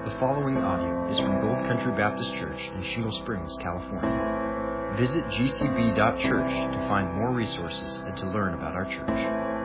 The following audio is from Gold Country Baptist Church in Shingle Springs, California. Visit gcb.church to find more resources and to learn about our church.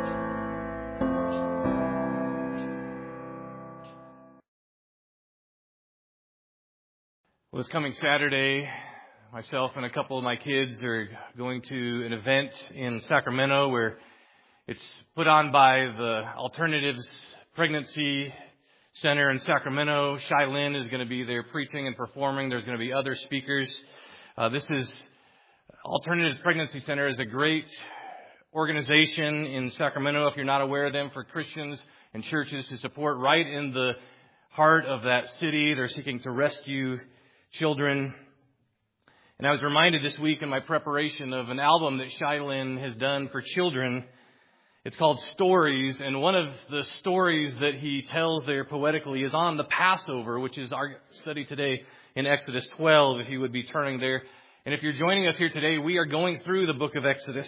Well, this coming Saturday, myself and a couple of my kids are going to an event in Sacramento where it's put on by the Alternatives Pregnancy Center in Sacramento. Shai Lin is going to be there preaching and performing. There's going to be other speakers. This is Alternatives Pregnancy Center is a great organization in Sacramento, if you're not aware of them, for Christians and churches to support right in the heart of that city. They're seeking to rescue children. And I was reminded this week in my preparation of an album that Shai Lin has done for children. It's called Stories, and one of the stories that he tells there poetically is on the Passover, which is our study today in Exodus 12, if you would be turning there. And if you're joining us here today, we are going through the book of Exodus.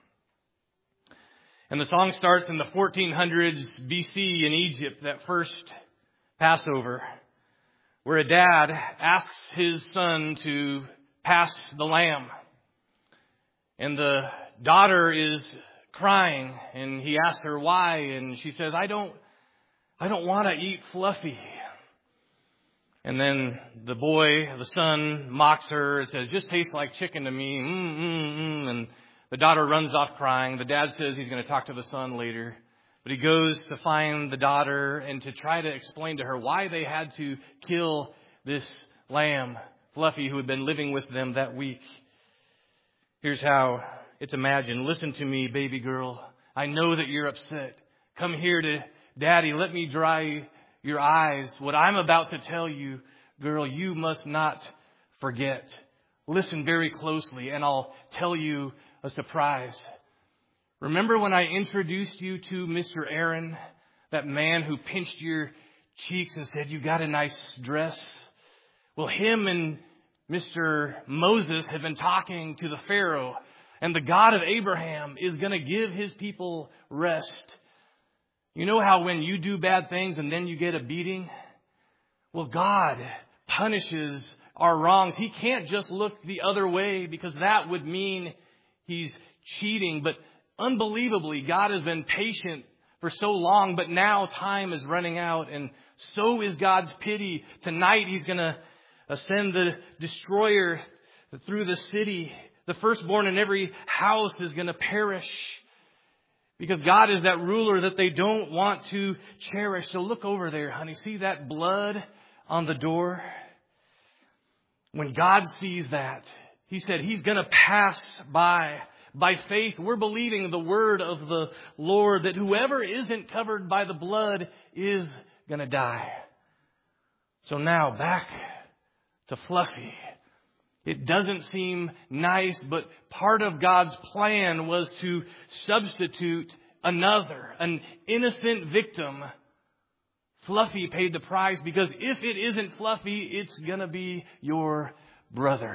And the song starts in the 1400s BC in Egypt, that first Passover, where a dad asks his son to pass the lamb. And the daughter is crying, and he asks her why, and she says, I don't want to eat Fluffy. And then the boy, the son, mocks her and says, just tastes like chicken to me. And the daughter runs off crying. The dad says he's going to talk to the son later. But he goes to find the daughter and to try to explain to her why they had to kill this lamb, Fluffy, who had been living with them that week. Here's how it's imagined. Listen to me, baby girl. I know that you're upset. Come here to Daddy. Let me dry your eyes. What I'm about to tell you, girl, you must not forget. Listen very closely, and I'll tell you a surprise. Remember when I introduced you to Mr. Aaron, that man who pinched your cheeks and said, you got a nice dress? Well, him and Mr. Moses have been talking to the Pharaoh, and the God of Abraham is going to give his people rest. You know how when you do bad things and then you get a beating? Well, God punishes our wrongs. He can't just look the other way because that would mean he's cheating. But unbelievably, God has been patient for so long, but now time is running out, and so is God's pity. Tonight he's going to send the destroyer through the city. The firstborn in every house is going to perish because God is that ruler that they don't want to cherish. So look over there, honey. See that blood on the door? When God sees that, he said he's going to pass by. By faith, we're believing the word of the Lord that whoever isn't covered by the blood is going to die. So now back to Fluffy. It doesn't seem nice, but part of God's plan was to substitute an innocent victim. Fluffy paid the price because if it isn't Fluffy, it's going to be your brother.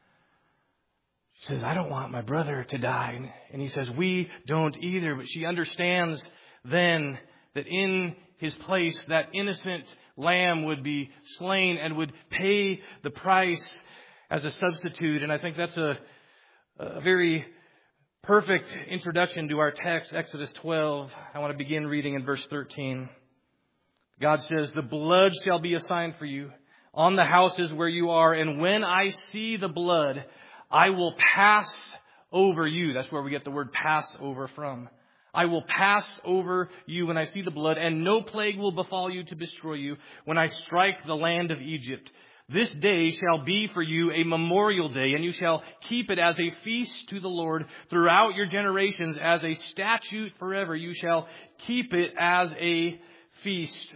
She says, I don't want my brother to die. And he says, we don't either. But she understands then that in his place, that innocent lamb would be slain and would pay the price as a substitute. And I think that's a very perfect introduction to our text, Exodus 12. I want to begin reading in verse 13. God says, the blood shall be a sign for you on the houses where you are. And when I see the blood, I will pass over you. That's where we get the word Passover from. I will pass over you when I see the blood, and no plague will befall you to destroy you when I strike the land of Egypt. This day shall be for you a memorial day, and you shall keep it as a feast to the Lord throughout your generations, as a statute forever. You shall keep it as a feast.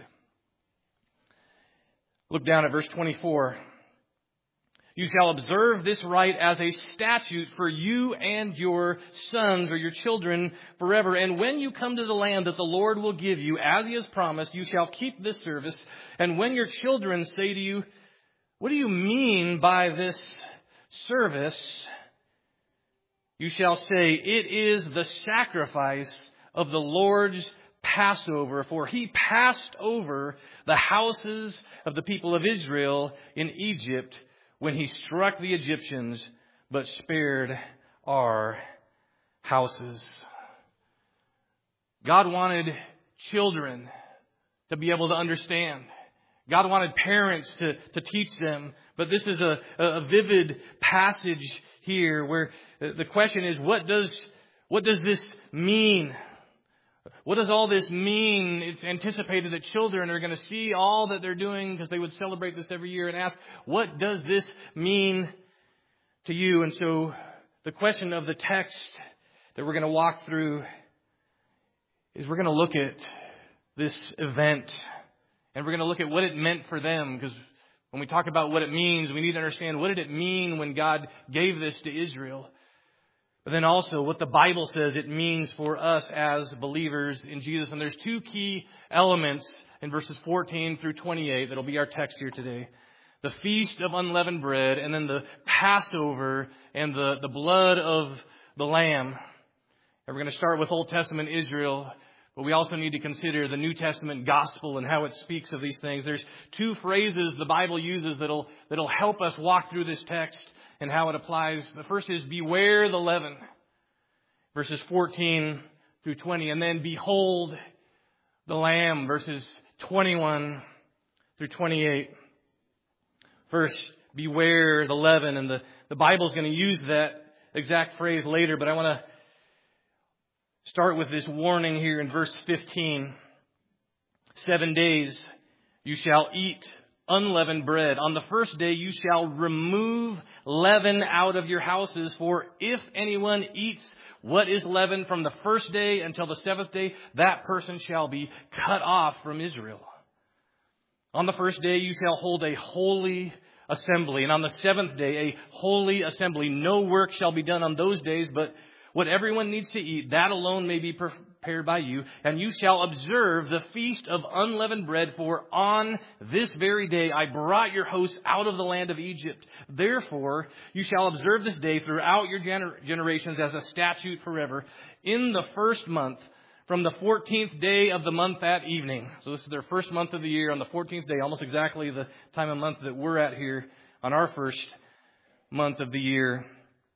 Look down at verse 24. You shall observe this rite as a statute for you and your sons or your children forever. And when you come to the land that the Lord will give you, as he has promised, you shall keep this service. And when your children say to you, what do you mean by this service? You shall say, it is the sacrifice of the Lord's Passover, for he passed over the houses of the people of Israel in Egypt when he struck the Egyptians, but spared our houses. God wanted children to be able to understand. God wanted parents to teach them. But this is a vivid passage here where the question is, what does this mean? What does all this mean? It's anticipated that children are going to see all that they're doing because they would celebrate this every year and ask, what does this mean to you? And so the question of the text that we're going to walk through is we're going to look at this event and we're going to look at what it meant for them, because when we talk about what it means, we need to understand what did it mean when God gave this to Israel. But then also what the Bible says it means for us as believers in Jesus. And there's two key elements in verses 14 through 28 that'll be our text here today. The Feast of Unleavened Bread, and then the Passover and the blood of the Lamb. And we're going to start with Old Testament Israel, but we also need to consider the New Testament gospel and how it speaks of these things. There's two phrases the Bible uses that'll help us walk through this text and how it applies. The first is beware the leaven, verses 14 through 20. And then behold the Lamb, verses 21 through 28. First, beware the leaven. And the Bible's going to use that exact phrase later, but I want to start with this warning here in verse 15. 7 days you shall eat unleavened bread. On the first day you shall remove leaven out of your houses. For if anyone eats what is leavened from the first day until the seventh day, that person shall be cut off from Israel. On the first day you shall hold a holy assembly, and on the seventh day a holy assembly. No work shall be done on those days, but what everyone needs to eat, that alone may be prepared by you. And you shall observe the feast of unleavened bread, for on this very day I brought your hosts out of the land of Egypt. Therefore, you shall observe this day throughout your generations as a statute forever. In the first month, from the 14th day of the month at evening. So this is their first month of the year on the 14th day, almost exactly the time of month that we're at here on our first month of the year.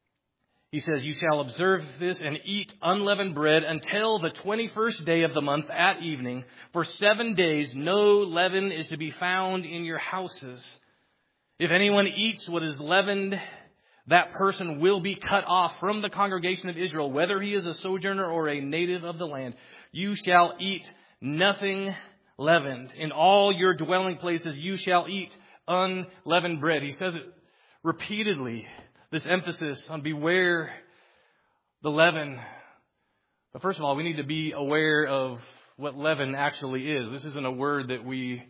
He says, you shall observe this and eat unleavened bread until the 21st day of the month at evening. For 7 days no leaven is to be found in your houses. If anyone eats what is leavened, that person will be cut off from the congregation of Israel, whether he is a sojourner or a native of the land. You shall eat nothing leavened. In all your dwelling places you shall eat unleavened bread. He says it repeatedly. This emphasis on beware the leaven. But first of all, we need to be aware of what leaven actually is. This isn't a word that we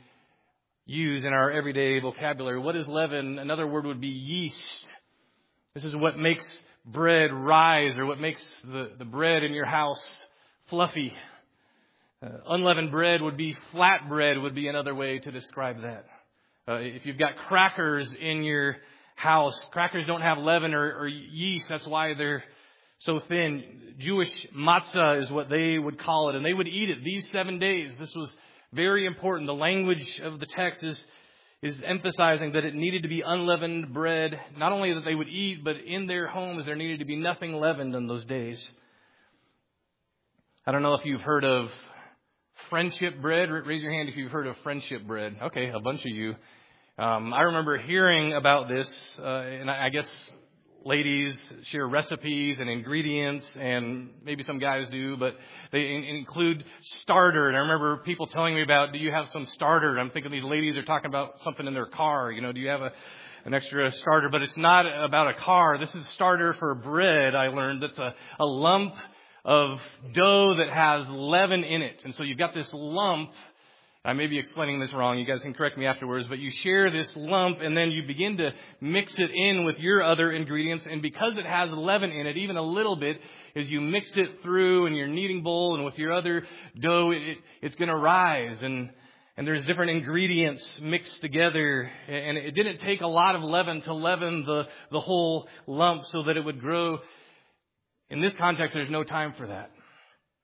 use in our everyday vocabulary. What is leaven? Another word would be yeast. This is what makes bread rise, or what makes the bread in your house fluffy. Unleavened bread would be flat bread, would be another way to describe that. If you've got crackers in your house, crackers don't have leaven or yeast. That's why they're so thin. Jewish matzah is what they would call it, and they would eat it these 7 days. This was very important. The language of the text is emphasizing that it needed to be unleavened bread. Not only that they would eat, but in their homes there needed to be nothing leavened in those days. I don't know if you've heard of friendship bread. Raise your hand if you've heard of friendship bread. Okay, a bunch of you. I remember hearing about this, and I guess ladies share recipes and ingredients, and maybe some guys do, but they include starter. And I remember people telling me about, do you have some starter? I'm thinking these ladies are talking about something in their car. You know, do you have an extra starter? But it's not about a car. This is starter for bread, I learned. That's a lump of dough that has leaven in it. And so you've got this lump. I may be explaining this wrong. You guys can correct me afterwards. But you share this lump and then you begin to mix it in with your other ingredients. And because it has leaven in it, even a little bit, as you mix it through in your kneading bowl and with your other dough, it's going to rise. And there's different ingredients mixed together. And it didn't take a lot of leaven to leaven the whole lump so that it would grow. In this context, there's no time for that.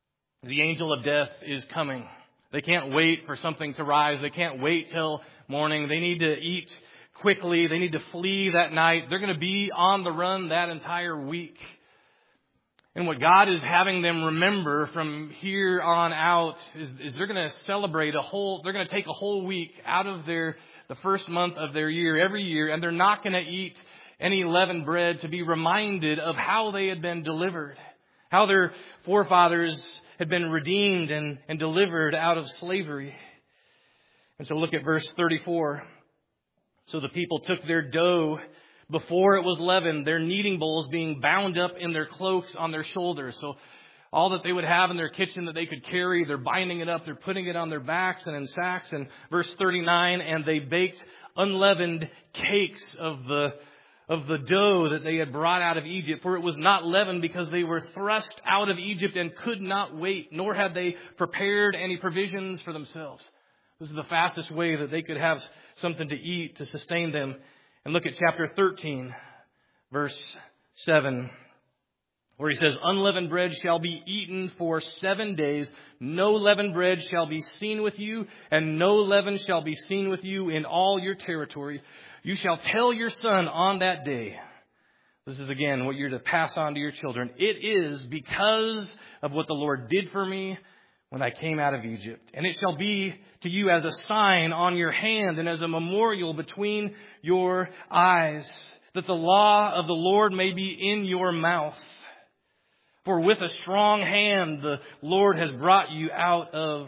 The angel of death is coming. They can't wait for something to rise. They can't wait till morning. They need to eat quickly. They need to flee that night. They're going to be on the run that entire week. And what God is having them remember from here on out is they're going to celebrate they're going to take a whole week out of the first month of their year every year, and they're not going to eat any leavened bread to be reminded of how they had been delivered, how their forefathers had been redeemed and delivered out of slavery. And so look at verse 34. So the people took their dough before it was leavened, their kneading bowls being bound up in their cloaks on their shoulders. So all that they would have in their kitchen that they could carry, they're binding it up, they're putting it on their backs and in sacks. And verse 39, and they baked unleavened cakes of the dough that they had brought out of Egypt, for it was not leavened, because they were thrust out of Egypt and could not wait, nor had they prepared any provisions for themselves. This is the fastest way that they could have something to eat to sustain them. And look at chapter 13, verse 7, where he says, unleavened bread shall be eaten for 7 days. No leavened bread shall be seen with you, and no leaven shall be seen with you in all your territory. You shall tell your son on that day. This is again what you're to pass on to your children. It is because of what the Lord did for me when I came out of Egypt. And it shall be to you as a sign on your hand and as a memorial between your eyes, that the law of the Lord may be in your mouth. For with a strong hand the Lord has brought you out of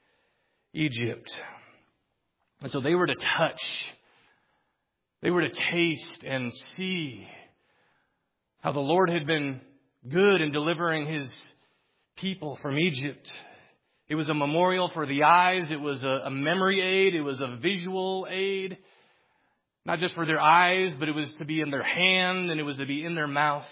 Egypt. And so they were to touch, they were to taste and see how the Lord had been good in delivering His people from Egypt. It was a memorial for the eyes. It was a memory aid. It was a visual aid. Not just for their eyes, but it was to be in their hand and it was to be in their mouth.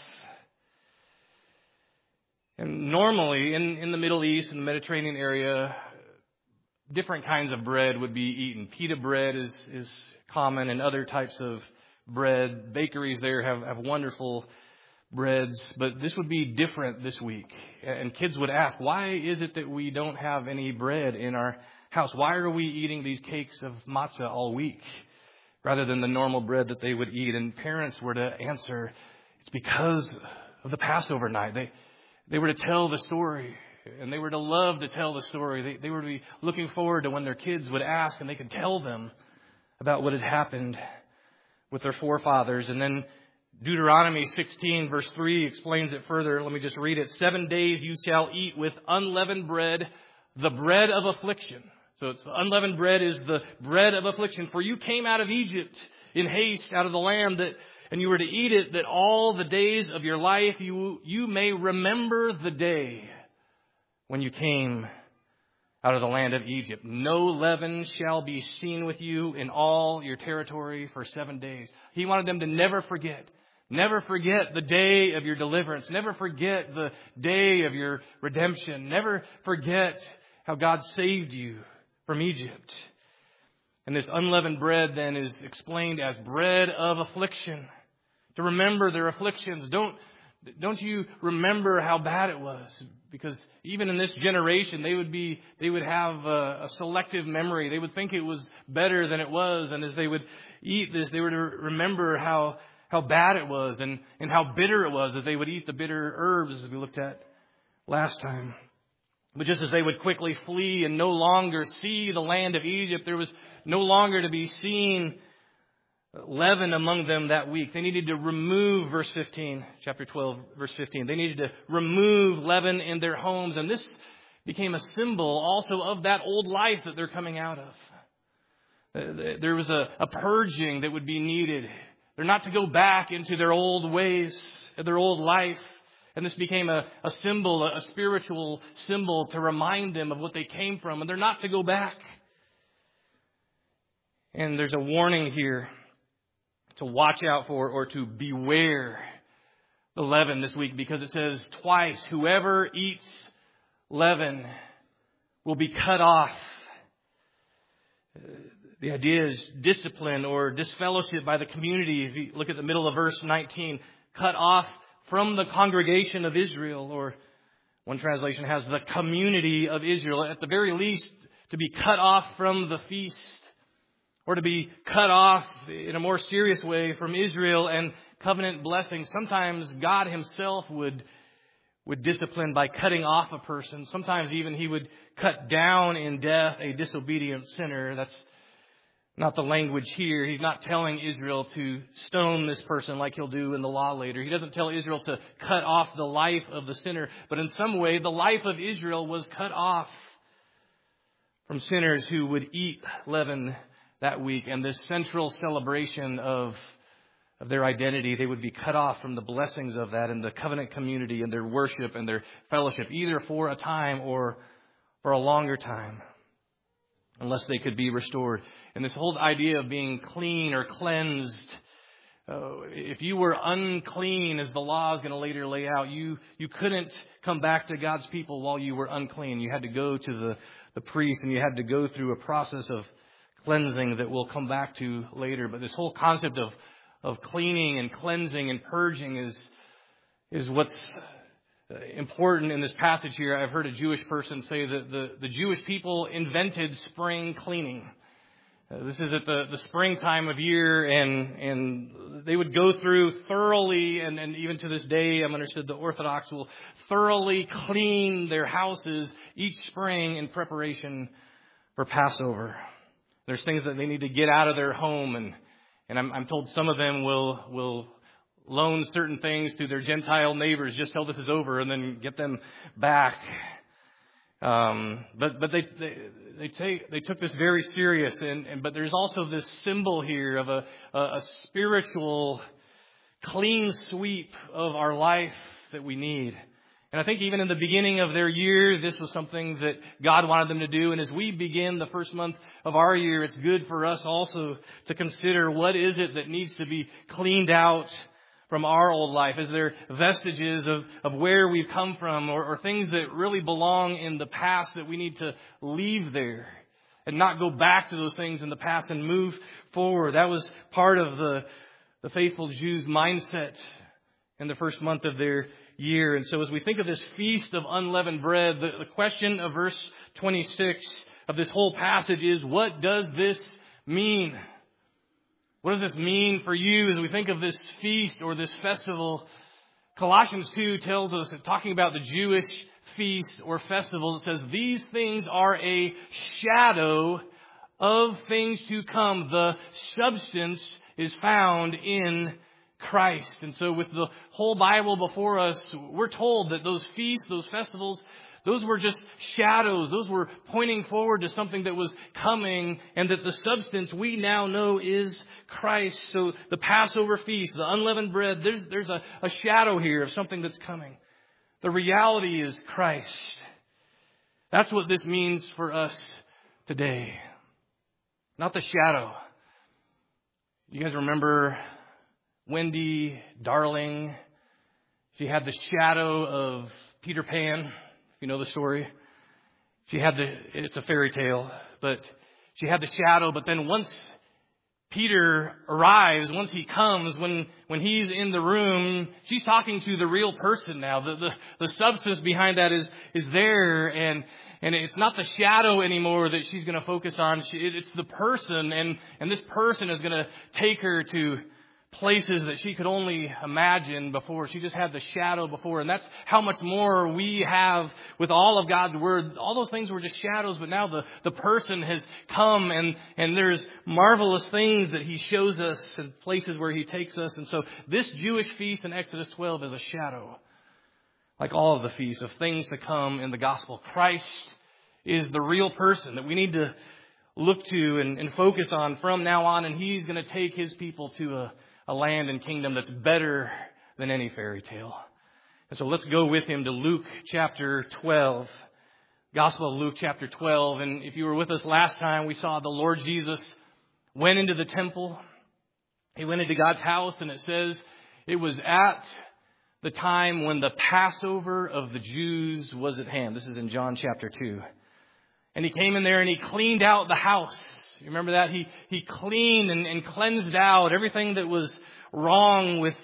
And normally in the Middle East, in the Mediterranean area, different kinds of bread would be eaten. Pita bread is common, and other types of bread. Bakeries there have wonderful breads, but this would be different this week. And kids would ask, why is it that we don't have any bread in our house? Why are we eating these cakes of matzah all week rather than the normal bread that they would eat? And parents were to answer, it's because of the Passover night. They were to tell the story, and they were to love to tell the story. They were to be looking forward to when their kids would ask and they could tell them about what had happened with their forefathers. And then Deuteronomy 16 verse 3 explains it further. Let me just read it. 7 days you shall eat with unleavened bread, the bread of affliction. So it's unleavened bread is the bread of affliction. For you came out of Egypt in haste, out of the land, and you were to eat it, that all the days of your life you may remember the day when you came out of the land of Egypt. No leaven shall be seen with you in all your territory for 7 days. He wanted them to never forget. Never forget the day of your deliverance. Never forget the day of your redemption. Never forget how God saved you from Egypt. And this unleavened bread then is explained as bread of affliction. To remember their afflictions. Don't you remember how bad it was? Because even in this generation, they would have a selective memory. They would think it was better than it was. And as they would eat this, they were to remember how bad it was and how bitter it was, as they would eat the bitter herbs, as we looked at last time. But just as they would quickly flee and no longer see the land of Egypt, there was no longer to be seen leaven among them that week. They needed to remove, verse 15, chapter 12, verse 15. They needed to remove leaven in their homes. And this became a symbol also of that old life that they're coming out of. There was a purging that would be needed. They're not to go back into their old ways, their old life. And this became a symbol, a spiritual symbol to remind them of what they came from. And they're not to go back. And there's a warning here to watch out for, or to beware the leaven this week, because it says twice, whoever eats leaven will be cut off. The idea is discipline or disfellowship by the community. If you look at the middle of verse 19, cut off from the congregation of Israel, or One translation has the community of Israel. At the very least, to be cut off from the feast, or to be cut off in a more serious way from Israel and covenant blessing. Sometimes God himself would discipline by cutting off a person. Sometimes even he would cut down in death a disobedient sinner. That's not the language here. He's not telling Israel to stone this person like he'll do in the law later. He doesn't tell Israel to cut off the life of the sinner. But in some way, the life of Israel was cut off from sinners who would eat leaven that week. And this central celebration of their identity, they would be cut off from the blessings of that and the covenant community and their worship and their fellowship, either for a time or for a longer time, unless they could be restored. And this whole idea of being clean or cleansed, if you were unclean, as the law is going to later lay out, you couldn't come back to God's people while you were unclean. You had to go to the priest, and you had to go through a process of cleansing that we'll come back to later. But this whole concept of cleaning and cleansing and purging is what's important in this passage here. I've heard a Jewish person say that the Jewish people invented spring cleaning. This is at the springtime of year, and they would go through thoroughly, and even to this day, I'm understood the Orthodox will thoroughly clean their houses each spring in preparation for Passover. There's things that they need to get out of their home, and I'm told some of them will loan certain things to their Gentile neighbors just till this is over, and then get them back. But they took this very serious, but there's also this symbol here of a spiritual clean sweep of our life that we need. And I think even in the beginning of their year, this was something that God wanted them to do. And as we begin the first month of our year, it's good for us also to consider what is it that needs to be cleaned out from our old life. Is there vestiges of where we've come from, or things that really belong in the past that we need to leave there and not go back to those things in the past and move forward? That was part of the faithful Jews' mindset in the first month of their year. And so as we think of this feast of unleavened bread, the question of verse 26 of this whole passage is, what does this mean? What does this mean for you as we think of this feast or this festival? Colossians 2 tells us, talking about the Jewish feast or festival, it says, these things are a shadow of things to come. The substance is found in Christ. And so with the whole Bible before us, we're told that those feasts, those festivals, those were just shadows. Those were pointing forward to something that was coming, and that the substance we now know is Christ. So the Passover feast, the unleavened bread, there's a shadow here of something that's coming. The reality is Christ. That's what this means for us today. Not the shadow. You guys remember Wendy Darling? She had the shadow of Peter Pan. You know the story. It's a fairy tale, but she had the shadow. But then once Peter arrives, once he comes, when he's in the room, she's talking to the real person now. The substance behind that is there, and it's not the shadow anymore that she's going to focus on. It's the person, and this person is going to take her to places that she could only imagine before. She just had the shadow before. And that's how much more we have with all of God's Word. All those things were just shadows, but now the person has come, and there's marvelous things that He shows us and places where He takes us. And so this Jewish feast in Exodus 12 is a shadow, like all of the feasts, of things to come in the gospel. Christ is the real person that we need to look to and focus on from now on. And He's going to take His people to a land and kingdom that's better than any fairy tale. And so let's go with Him to Luke chapter 12. Gospel of Luke chapter 12. And if you were with us last time, we saw the Lord Jesus went into the temple. He went into God's house, and it says it was at the time when the Passover of the Jews was at hand. This is in John chapter 2. And He came in there and He cleaned out the house. You remember that? He cleaned and cleansed out everything that was wrong with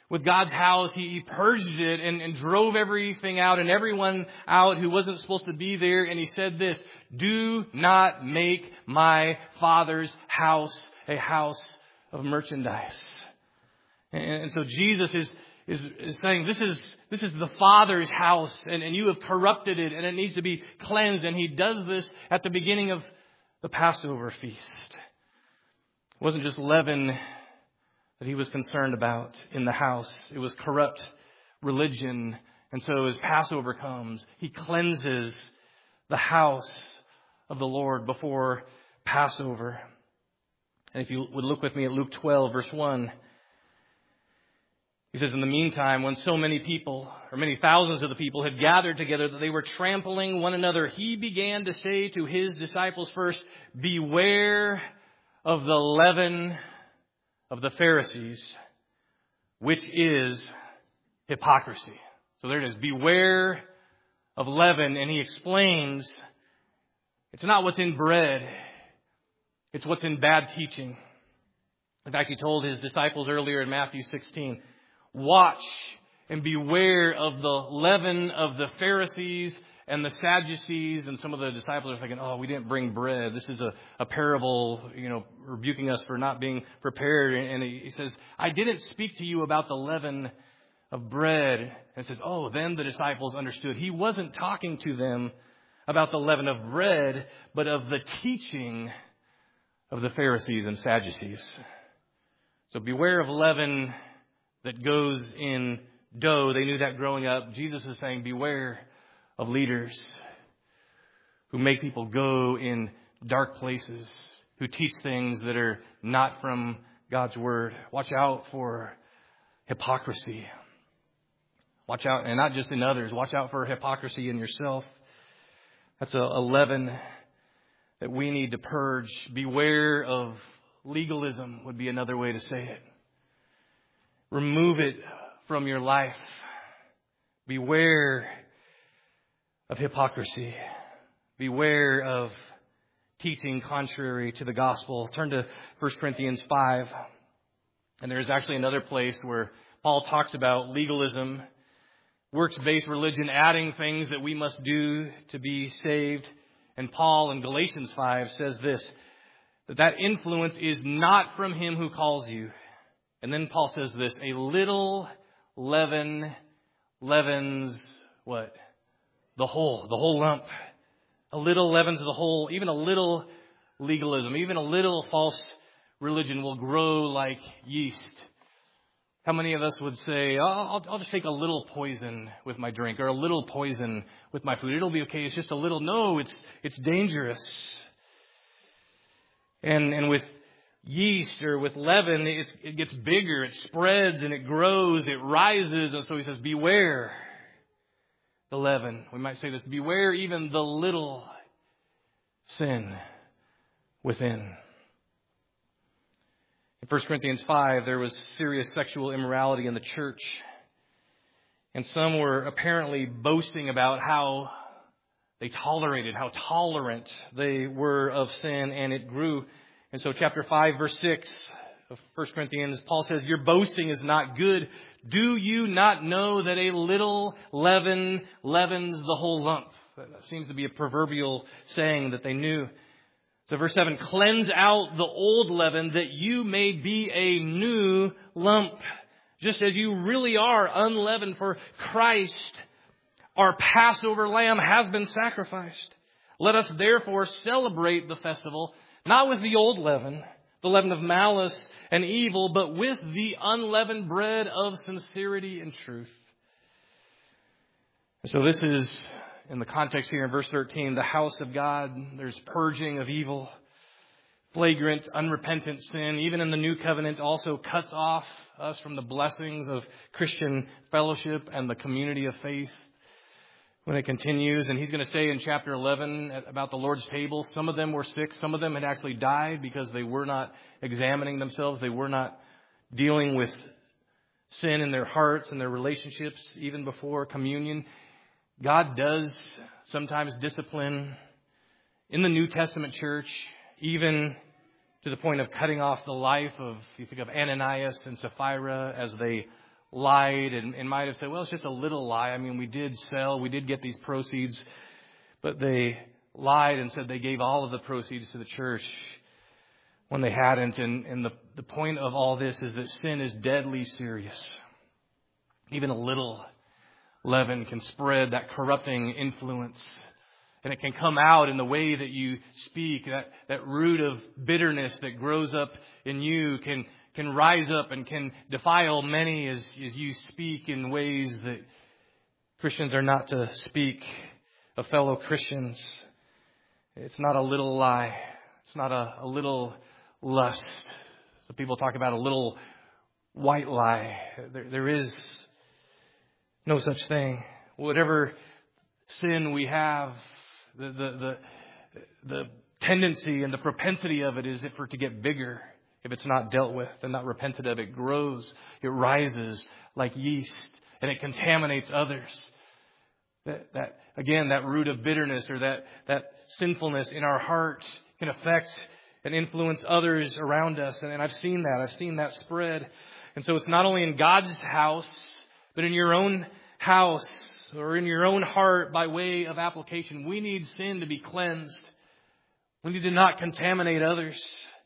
with God's house. He purged it and drove everything out and everyone out who wasn't supposed to be there. And he said this, do not make my Father's house a house of merchandise. And so Jesus is saying, this is the Father's house, and you have corrupted it, and it needs to be cleansed. And he does this at the beginning of the Passover feast. It wasn't just leaven that he was concerned about in the house. It was corrupt religion. And so as Passover comes, he cleanses the house of the Lord before Passover. And if you would look with me at Luke 12, verse 1, he says, in the meantime, when so many people, or many thousands of the people, had gathered together that they were trampling one another, he began to say to his disciples first, beware of the leaven of the Pharisees, which is hypocrisy. So there it is. Beware of leaven. And he explains, it's not what's in bread. It's what's in bad teaching. In fact, he told his disciples earlier in Matthew 16, watch and beware of the leaven of the Pharisees and the Sadducees. And some of the disciples are thinking, oh, we didn't bring bread. This is a parable, rebuking us for not being prepared. And he says, I didn't speak to you about the leaven of bread. And it says, oh, then the disciples understood. He wasn't talking to them about the leaven of bread, but of the teaching of the Pharisees and Sadducees. So beware of leaven that goes in dough. They knew that growing up. Jesus is saying, beware of leaders who make people go in dark places, who teach things that are not from God's Word. Watch out for hypocrisy. Watch out, and not just in others. Watch out for hypocrisy in yourself. That's a leaven that we need to purge. Beware of legalism would be another way to say it. Remove it from your life. Beware of hypocrisy. Beware of teaching contrary to the gospel. Turn to 1 Corinthians 5. And there's actually another place where Paul talks about legalism, works-based religion, adding things that we must do to be saved. And Paul in Galatians 5 says this, that influence is not from him who calls you. And then Paul says this, a little leaven leavens what? The whole lump. A little leavens the whole. Even a little legalism, even a little false religion will grow like yeast. How many of us would say, I'll just take a little poison with my drink or a little poison with my food. It'll be okay. It's just a little. No, it's dangerous. And with yeast or with leaven, it gets bigger, it spreads and it grows, it rises. And so he says, beware the leaven. We might say this, beware even the little sin within. In 1 Corinthians 5, there was serious sexual immorality in the church. And some were apparently boasting about how they tolerated, how tolerant they were of sin, and it grew. And so chapter 5, verse 6 of 1 Corinthians, Paul says, your boasting is not good. Do you not know that a little leaven leavens the whole lump? That seems to be a proverbial saying that they knew. So verse 7, cleanse out the old leaven that you may be a new lump, just as you really are unleavened, for Christ, our Passover lamb, has been sacrificed. Let us therefore celebrate the festival, not with the old leaven, the leaven of malice and evil, but with the unleavened bread of sincerity and truth. And so this is, in the context here in verse 13, the house of God. There's purging of evil, flagrant, unrepentant sin. Even in the new covenant also cuts off us from the blessings of Christian fellowship and the community of faith. When it continues, and he's going to say in chapter 11 about the Lord's table, some of them were sick. Some of them had actually died because they were not examining themselves. They were not dealing with sin in their hearts and their relationships even before communion. God does sometimes discipline in the New Testament church, even to the point of cutting off the life of, you think of Ananias and Sapphira as they lied and might have said, well, it's just a little lie. I mean, we did sell, we did get these proceeds, but they lied and said they gave all of the proceeds to the church when they hadn't. And the point of all this is that sin is deadly serious. Even a little leaven can spread that corrupting influence. And it can come out in the way that you speak. That root of bitterness that grows up in you can rise up and can defile many as you speak in ways that Christians are not to speak of fellow Christians. It's not a little lie. It's not a little lust. So people talk about a little white lie. There is no such thing. Whatever sin we have, the tendency and the propensity of it is for it to get bigger. If it's not dealt with and not repented of, it grows, it rises like yeast, and it contaminates others. That root of bitterness or that sinfulness in our heart can affect and influence others around us. And I've seen that. I've seen that spread. And so it's not only in God's house, but in your own house or in your own heart by way of application. We need sin to be cleansed. We need to not contaminate others.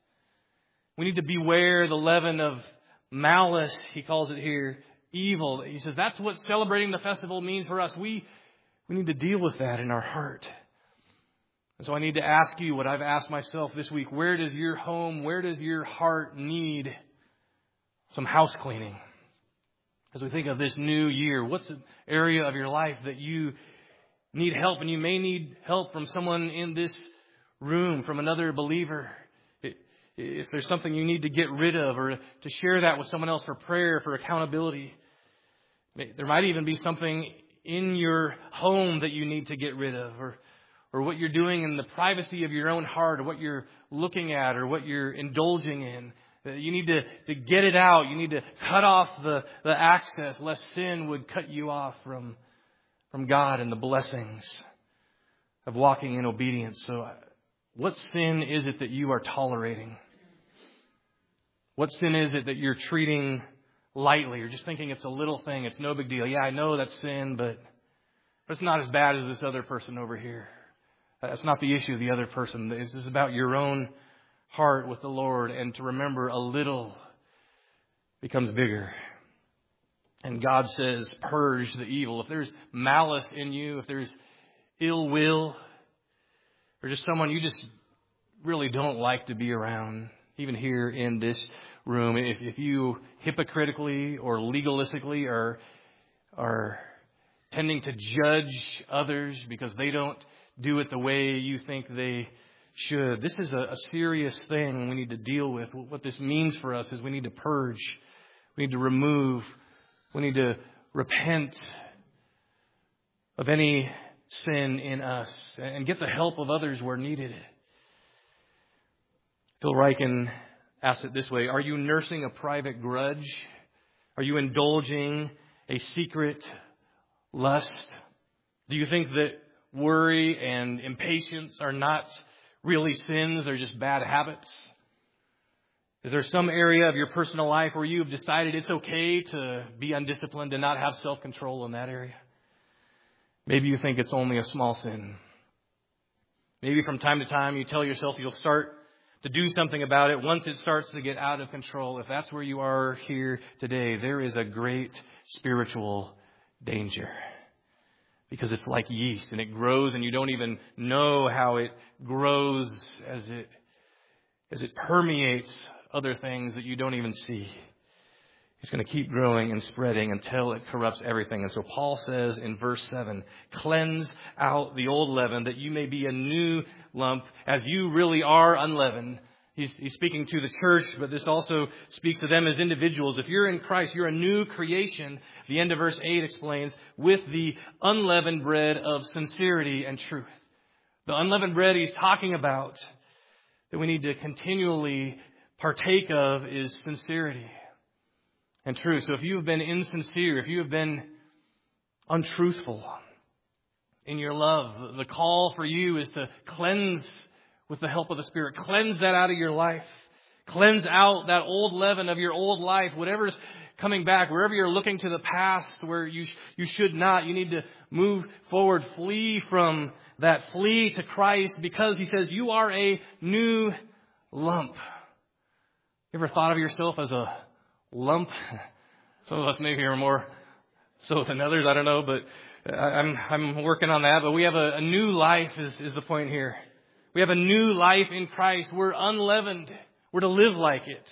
We need to beware the leaven of malice, he calls it here, evil. He says that's what celebrating the festival means for us. We need to deal with that in our heart. And so I need to ask you what I've asked myself this week. Where does your home, where does your heart need some house cleaning? As we think of this new year, what's an area of your life that you need help? And you may need help from someone in this room, from another believer. If there's something you need to get rid of or to share that with someone else for prayer, for accountability. There might even be something in your home that you need to get rid of, or what you're doing in the privacy of your own heart, or what you're looking at, or what you're indulging in. You need to get it out. You need to cut off the access, lest sin would cut you off from God and the blessings of walking in obedience. So what sin is it that you are tolerating? What sin is it that you're treating lightly? You're just thinking it's a little thing. It's no big deal. Yeah, I know that's sin, but it's not as bad as this other person over here. That's not the issue of the other person. This is about your own heart with the Lord, and to remember a little becomes bigger. And God says, purge the evil. If there's malice in you, if there's ill will, or just someone you just really don't like to be around, even here in this room, if you hypocritically or legalistically are tending to judge others because they don't do it the way you think they should, this is a serious thing we need to deal with. What this means for us is we need to purge, we need to remove, we need to repent of any sin in us and get the help of others where needed. Phil Ryken asks it this way: are you nursing a private grudge? Are you indulging a secret lust? Do you think that worry and impatience are not really sins? They're just bad habits? Is there some area of your personal life where you have decided it's okay to be undisciplined and not have self-control in that area? Maybe you think it's only a small sin. Maybe from time to time you tell yourself you'll start to do something about it once it starts to get out of control. If that's where you are here today, there is a great spiritual danger. Because it's like yeast and it grows and you don't even know how it grows as it permeates other things that you don't even see. It's going to keep growing and spreading until it corrupts everything. And so Paul says in verse 7, cleanse out the old leaven that you may be a new lump as you really are unleavened. He's speaking to the church, but this also speaks to them as individuals. If you're in Christ, you're a new creation. The end of verse 8 explains, with the unleavened bread of sincerity and truth. The unleavened bread he's talking about that we need to continually partake of is sincerity and truth. So if you have been insincere, if you have been untruthful in your love, the call for you is to cleanse with the help of the Spirit. Cleanse that out of your life. Cleanse out that old leaven of your old life. Whatever's coming back, wherever you're looking to the past where you should not, you need to move forward, flee from that, flee to Christ, because He says you are a new lump. You ever thought of yourself as a lump? Some of us maybe are more so than others, I don't know, but I'm working on that. But we have a new life is the point here. We have a new life in Christ. We're unleavened. We're to live like it.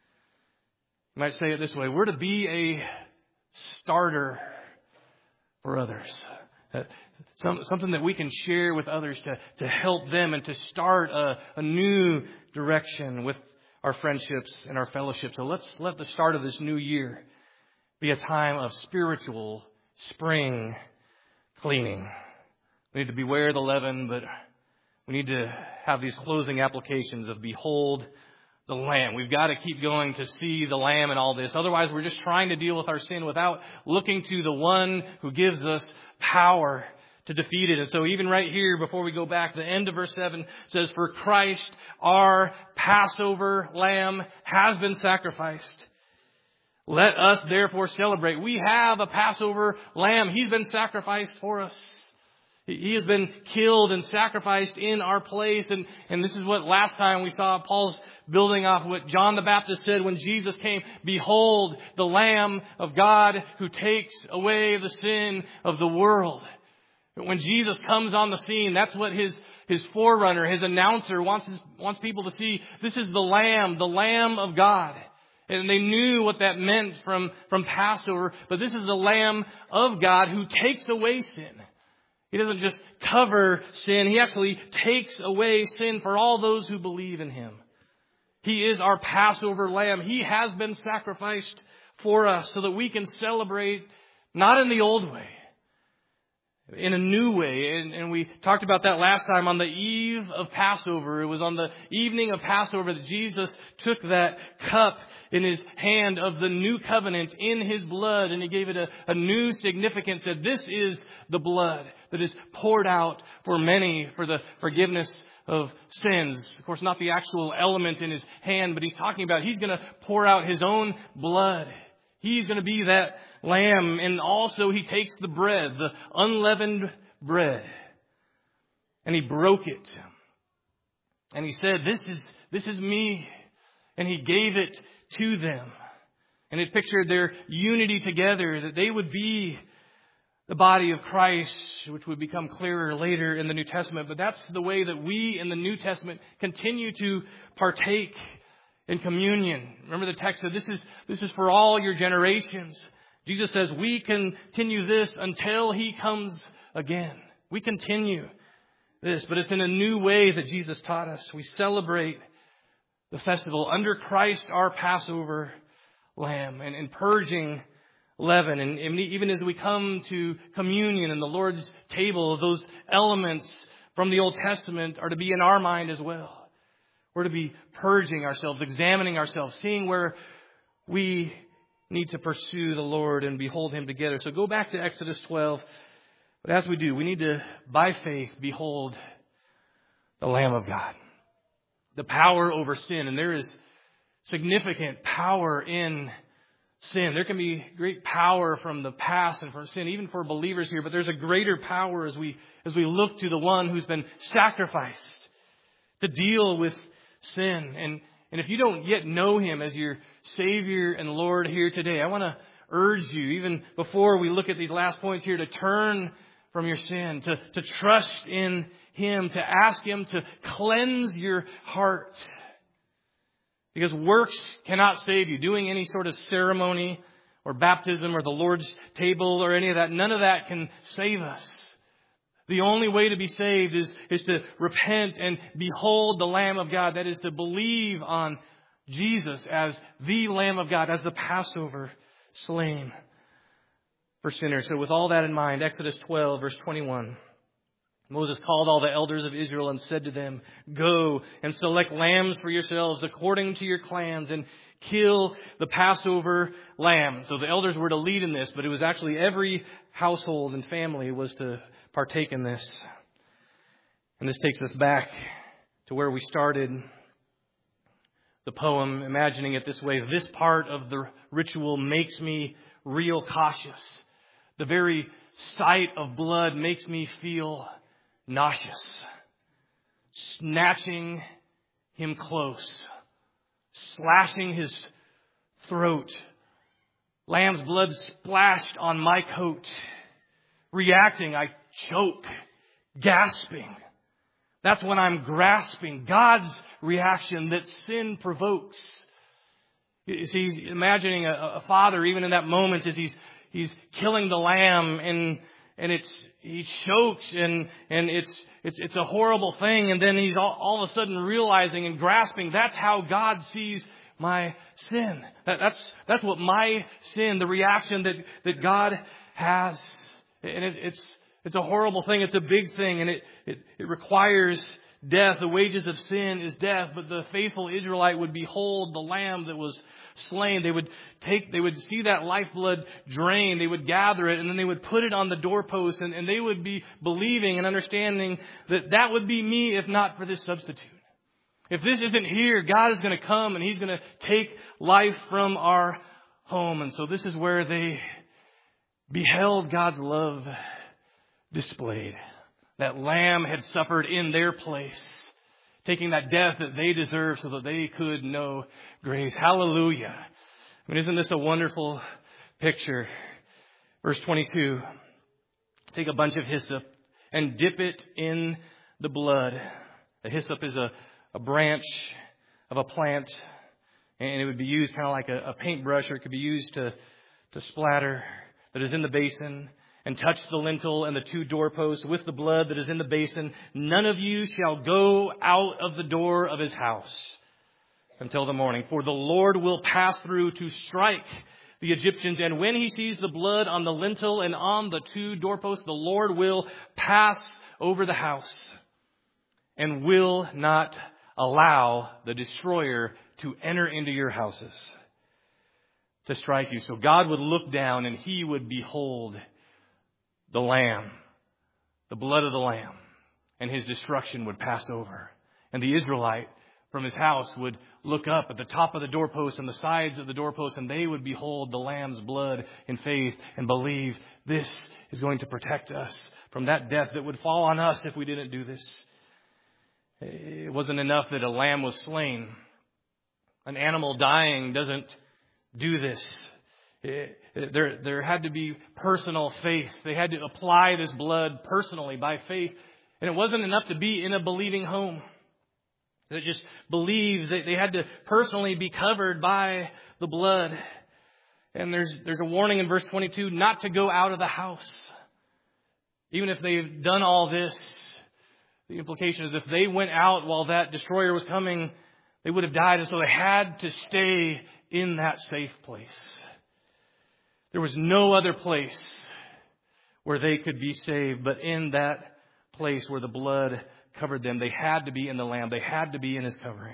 You might say it this way. We're to be a starter for others. Something that we can share with others to help them and to start a new direction with our friendships and our fellowship. So let's let the start of this new year be a time of spiritual spring cleaning. We need to beware the leaven, but we need to have these closing applications of behold the Lamb. We've got to keep going to see the Lamb and all this. Otherwise, we're just trying to deal with our sin without looking to the one who gives us power to defeat it. And so even right here, before we go back, the end of verse 7 says, for Christ, our Passover Lamb, has been sacrificed. Let us therefore celebrate. We have a Passover Lamb. He's been sacrificed for us. He has been killed and sacrificed in our place. And this is what last time we saw Paul's building off what John the Baptist said when Jesus came. Behold, the Lamb of God who takes away the sin of the world. When Jesus comes on the scene, that's what his forerunner, his announcer wants people to see. This is the Lamb of God. And they knew what that meant from Passover. But this is the Lamb of God who takes away sin. He doesn't just cover sin. He actually takes away sin for all those who believe in Him. He is our Passover Lamb. He has been sacrificed for us so that we can celebrate not in the old way, in a new way. And we talked about that last time on the eve of Passover. It was on the evening of Passover that Jesus took that cup in His hand of the new covenant in His blood, and He gave it a new significance, that this is the blood that is poured out for many for the forgiveness of sins. Of course, not the actual element in His hand, but He's talking about He's going to pour out His own blood. He's going to be that Lamb. And also He takes the bread, the unleavened bread, and He broke it. And He said, this is me. And He gave it to them. And it pictured their unity together, that they would be the body of Christ, which would become clearer later in the New Testament. But that's the way that we in the New Testament continue to partake in communion. Remember the text said, this is for all your generations. Jesus says we continue this until He comes again. We continue this, but it's in a new way that Jesus taught us. We celebrate the festival under Christ, our Passover Lamb, and purging leaven. And even as we come to communion and the Lord's table, those elements from the Old Testament are to be in our mind as well. We're to be purging ourselves, examining ourselves, seeing where we need to pursue the Lord and behold Him together. So go back to Exodus 12. But as we do, we need to, by faith, behold the Lamb of God. The power over sin. And there is significant power in sin. There can be great power from the past and from sin, even for believers here. But there's a greater power as we look to the one who's been sacrificed to deal with sin. And if you don't yet know Him as your Savior and Lord here today, I want to urge you, even before we look at these last points here, to turn from your sin, to trust in Him, to ask Him to cleanse your heart. Because works cannot save you. Doing any sort of ceremony or baptism or the Lord's table or any of that, none of that can save us. The only way to be saved is to repent and behold the Lamb of God. That is to believe on Jesus as the Lamb of God, as the Passover slain for sinners. So with all that in mind, Exodus 12, verse 21. Moses called all the elders of Israel and said to them, go and select lambs for yourselves according to your clans and kill the Passover lamb. So the elders were to lead in this, but it was actually every household and family was to partake in this. And this takes us back to where we started. the poem, imagining it this way: this part of the ritual makes me real cautious. The very sight of blood makes me feel nauseous. Snatching him close, slashing his throat, lamb's blood splashed on my coat. Reacting, I choke, gasping. That's when I'm grasping God's reaction that sin provokes. He's imagining a father, even in that moment, as he's killing the lamb, and he chokes, and it's a horrible thing. And then he's all of a sudden realizing and grasping, that's how God sees my sin. That's what my sin, the reaction that God has. And it's a horrible thing. It's a big thing, and it requires death. The wages of sin is death. But the faithful Israelite would behold the lamb that was slain. They would see that lifeblood drain. They would gather it, and then they would put it on the doorpost, and they would be believing and understanding that would be me if not for this substitute. If this isn't here, God is going to come and He's going to take life from our home. And so this is where they beheld God's love displayed. That lamb had suffered in their place, taking that death that they deserved so that they could know grace. Hallelujah. I mean, isn't this a wonderful picture? Verse 22. Take a bunch of hyssop and dip it in the blood. The hyssop is a branch of a plant, and it would be used kind of like a paintbrush, or it could be used to splatter. That is in the basin, and touch the lintel and the two doorposts with the blood that is in the basin. None of you shall go out of the door of his house until the morning. For the Lord will pass through to strike the Egyptians. And when he sees the blood on the lintel and on the two doorposts, the Lord will pass over the house and will not allow the destroyer to enter into your houses to strike you. So God would look down and He would behold the lamb, the blood of the lamb, and His destruction would pass over. And the Israelite from his house would look up at the top of the doorpost and the sides of the doorpost, and they would behold the lamb's blood in faith and believe this is going to protect us from that death that would fall on us if we didn't do this. It wasn't enough that a lamb was slain. An animal dying doesn't do this. There had to be personal faith. They had to apply this blood personally by faith. And it wasn't enough to be in a believing home. They just believed that they had to personally be covered by the blood. And there's a warning in verse 22 not to go out of the house. Even if they've done all this, the implication is if they went out while that destroyer was coming, they would have died. And so they had to stay in that safe place. There was no other place where they could be saved, but in that place where the blood covered them. They had to be in the Lamb. They had to be in His covering.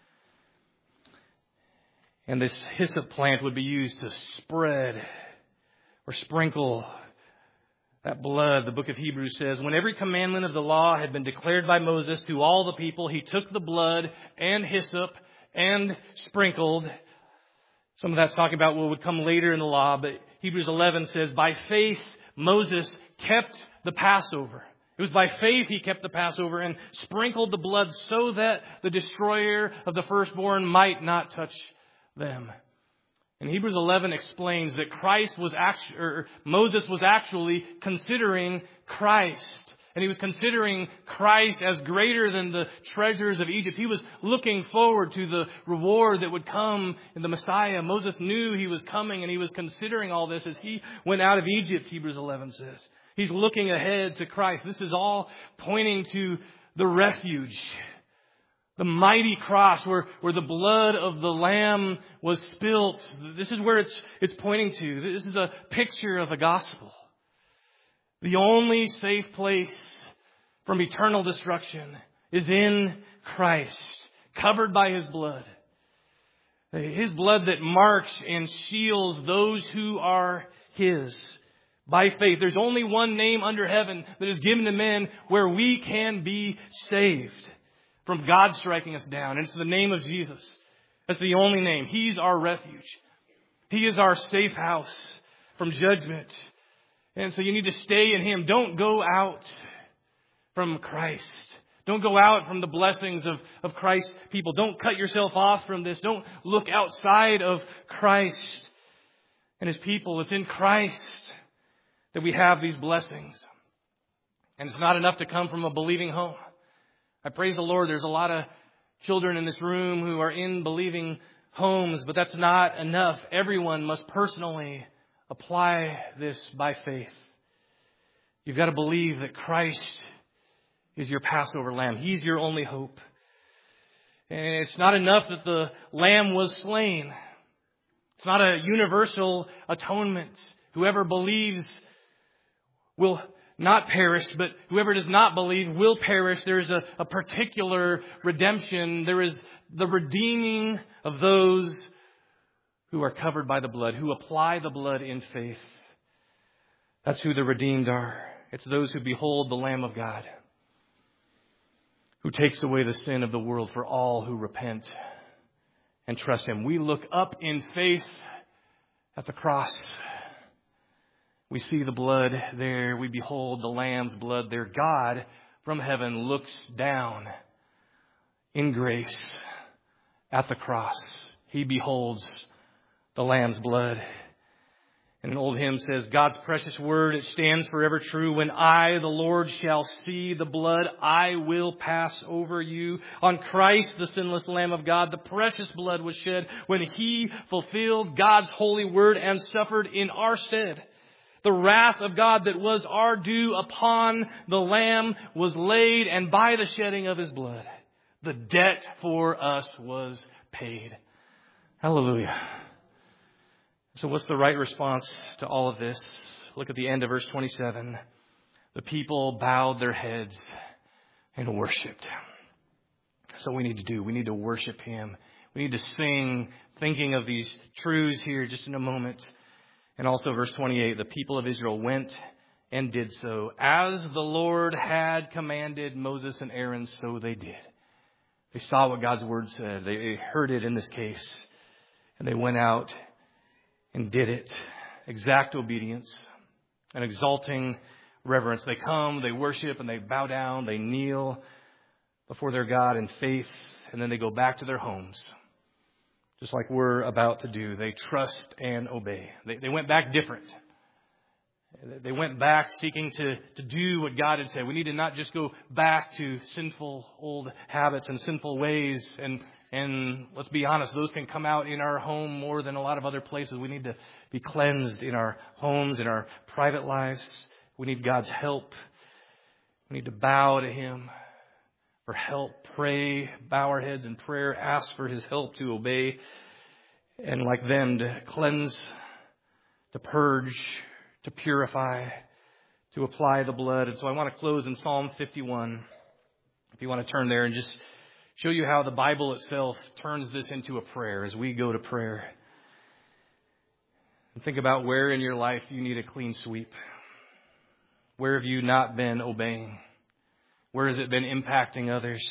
And this hyssop plant would be used to spread or sprinkle that blood. The book of Hebrews says, when every commandment of the law had been declared by Moses to all the people, he took the blood and hyssop and sprinkled. Some of that's talking about what would come later in the law, but Hebrews 11 says, by faith, Moses kept the Passover. It was by faith he kept the Passover and sprinkled the blood so that the destroyer of the firstborn might not touch them. And Hebrews 11 explains that Moses was actually considering Christ. And he was considering Christ as greater than the treasures of Egypt. He was looking forward to the reward that would come in the Messiah. Moses knew he was coming, and he was considering all this as he went out of Egypt, Hebrews 11 says. He's looking ahead to Christ. This is all pointing to the refuge, the mighty cross where the blood of the Lamb was spilt. This is where it's pointing to. This is a picture of the gospel. The only safe place from eternal destruction is in Christ, covered by His blood. His blood that marks and shields those who are His by faith. There's only one name under heaven that is given to men where we can be saved from God striking us down. And it's the name of Jesus. That's the only name. He's our refuge. He is our safe house from judgment. And so you need to stay in Him. Don't go out from Christ. Don't go out from the blessings of Christ's people. Don't cut yourself off from this. Don't look outside of Christ and His people. It's in Christ that we have these blessings. And it's not enough to come from a believing home. I praise the Lord. There's a lot of children in this room who are in believing homes, but that's not enough. Everyone must personally apply this by faith. You've got to believe that Christ is your Passover lamb. He's your only hope. And it's not enough that the lamb was slain. It's not a universal atonement. Whoever believes will not perish, but whoever does not believe will perish. There's a particular redemption. There is the redeeming of those who are covered by the blood, who apply the blood in faith. That's who the redeemed are. It's those who behold the Lamb of God, who takes away the sin of the world for all who repent and trust Him. We look up in faith at the cross. We see the blood there. We behold the Lamb's blood there. God from heaven looks down in grace at the cross. He beholds the Lamb's blood. And an old hymn says, God's precious word, it stands forever true. When I, the Lord, shall see the blood, I will pass over you. On Christ, the sinless Lamb of God, the precious blood was shed when He fulfilled God's holy word and suffered in our stead. The wrath of God that was our due upon the Lamb was laid, and by the shedding of His blood, the debt for us was paid. Hallelujah. So what's the right response to all of this? Look at the end of verse 27. The people bowed their heads and worshiped. That's what we need to do. We need to worship Him. We need to sing, thinking of these truths here just in a moment. And also verse 28, the people of Israel went and did so. As the Lord had commanded Moses and Aaron, so they did. They saw what God's word said. They heard it in this case. And they went out and did it. Exact obedience, an exalting reverence. They come, they worship, and they bow down. They kneel before their God in faith, and then they go back to their homes, just like we're about to do. They trust and obey. They went back different. They went back seeking to do what God had said. We need to not just go back to sinful old habits and sinful ways. And let's be honest, those can come out in our home more than a lot of other places. We need to be cleansed in our homes, in our private lives. We need God's help. We need to bow to Him for help, pray, bow our heads in prayer, ask for His help to obey, and like them to cleanse, to purge, to purify, to apply the blood. And so I want to close in Psalm 51. If you want to turn there and just show you how the Bible itself turns this into a prayer as we go to prayer. And think about where in your life you need a clean sweep. Where have you not been obeying? Where has it been impacting others?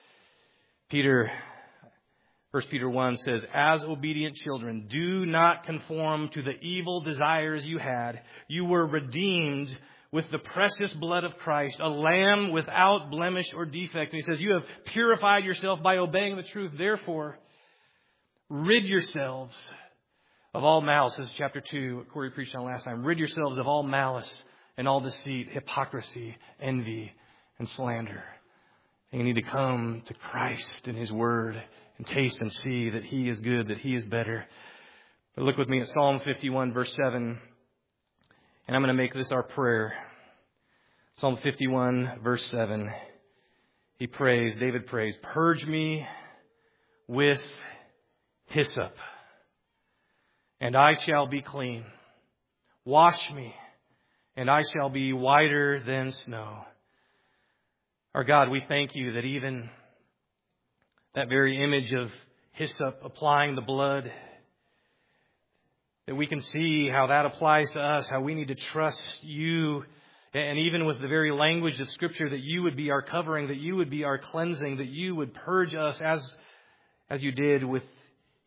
1 Peter 1 says, as obedient children, do not conform to the evil desires you had. You were redeemed with the precious blood of Christ, a lamb without blemish or defect. And he says, you have purified yourself by obeying the truth. Therefore, rid yourselves of all malice. This is chapter 2, what Corey preached on last time. Rid yourselves of all malice and all deceit, hypocrisy, envy, and slander. And you need to come to Christ and His word and taste and see that He is good, that He is better. But look with me at Psalm 51, verse 7. And I'm going to make this our prayer. Psalm 51, verse 7. David prays, purge me with hyssop, and I shall be clean. Wash me, and I shall be whiter than snow. Our God, we thank You that even that very image of hyssop applying the blood, that we can see how that applies to us, how we need to trust You. And even with the very language of Scripture, that You would be our covering, that You would be our cleansing, that You would purge us as You did with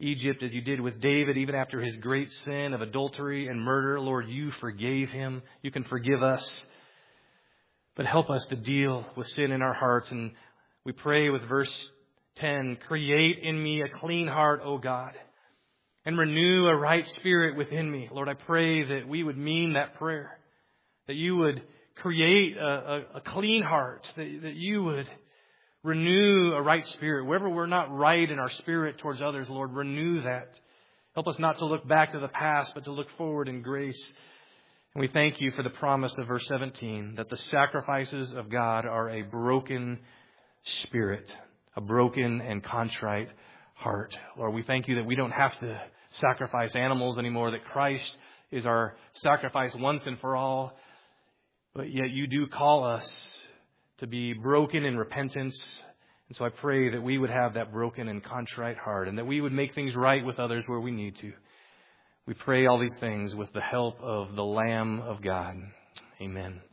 Egypt as you did with David, even after his great sin of adultery and murder. Lord, you forgave him. You can forgive us. But help us to deal with sin in our hearts. And we pray with verse 10, create in me a clean heart, O God, and renew a right spirit within me. Lord, I pray that we would mean that prayer, that you would create a clean heart, that you would renew a right spirit. Wherever we're not right in our spirit towards others, Lord, renew that. Help us not to look back to the past, but to look forward in grace. And we thank you for the promise of verse 17, that the sacrifices of God are a broken spirit, a broken and contrite heart. Lord, we thank you that we don't have to sacrifice animals anymore, that Christ is our sacrifice once and for all. But yet you do call us to be broken in repentance. And so I pray that we would have that broken and contrite heart, and that we would make things right with others where we need to. We pray all these things with the help of the Lamb of God. Amen.